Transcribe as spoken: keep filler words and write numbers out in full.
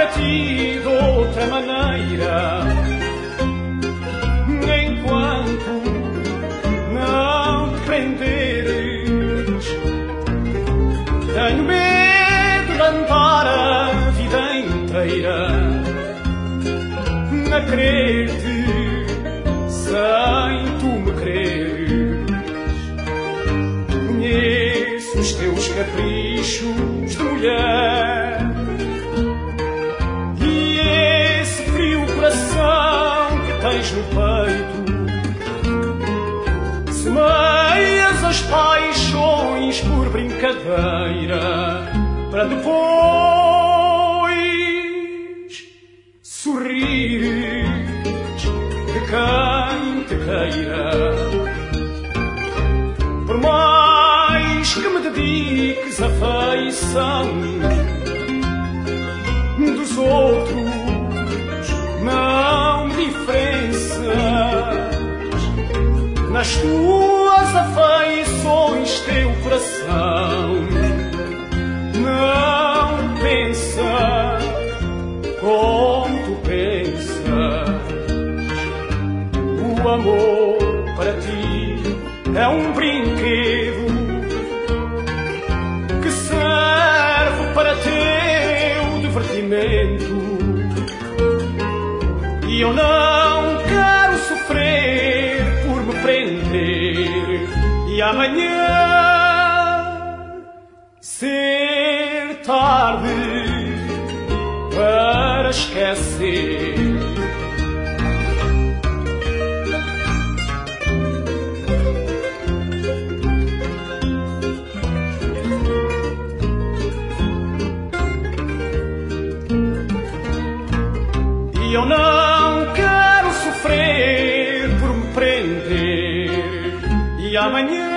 para ti de outra maneira, enquanto não te prenderes. Tenho medo de andar a vida inteira a querer-te sem tu me quereres. Conheço os teus caprichos de mulher e esse frio coração que tens no peito. Semeias as paixões por brincadeira para depois sorrires de quem te queira. Por mais que me dediques à afeição dos outros, não diferenças nas tuas afeições teu coração não pensa como tu pensas. O amor para ti é um brinquedo que serve para teu divertimento, e eu não quero sofrer por me prender e amanhã ser tarde para esquecer. E eu não quero sofrer por me prender e amanhã